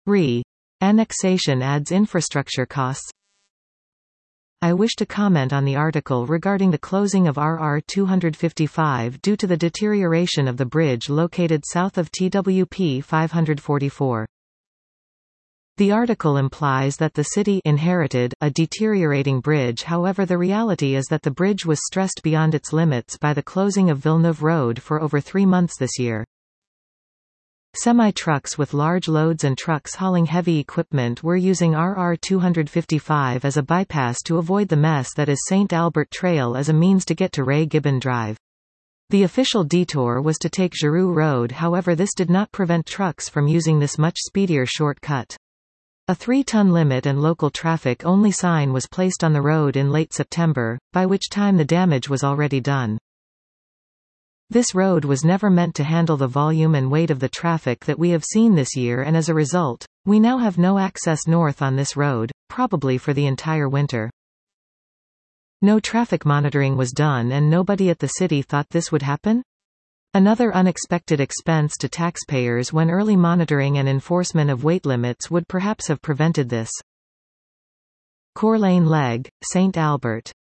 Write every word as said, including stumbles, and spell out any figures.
Re. Annexation adds infrastructure costs. I wish to comment on the article regarding the closing of R R two fifty-five due to the deterioration of the bridge located south of T W P five forty-four. The article implies that the city inherited a deteriorating bridge. However, the reality is that the bridge was stressed beyond its limits by the closing of Villeneuve Road for over three months this year. Semi-trucks with large loads and trucks hauling heavy equipment were using R R two fifty-five as a bypass to avoid the mess that is Saint Albert Trail as a means to get to Ray Gibbon Drive. The official detour was to take Giroux Road, however this did not prevent trucks from using this much speedier shortcut. A three-ton limit and local traffic-only sign was placed on the road in late September, by which time the damage was already done. This road was never meant to handle the volume and weight of the traffic that we have seen this year, and as a result, we now have no access north on this road, probably for the entire winter. No traffic monitoring was done and nobody at the city thought this would happen? Another unexpected expense to taxpayers when early monitoring and enforcement of weight limits would perhaps have prevented this. Core Lane Leg, Saint Albert.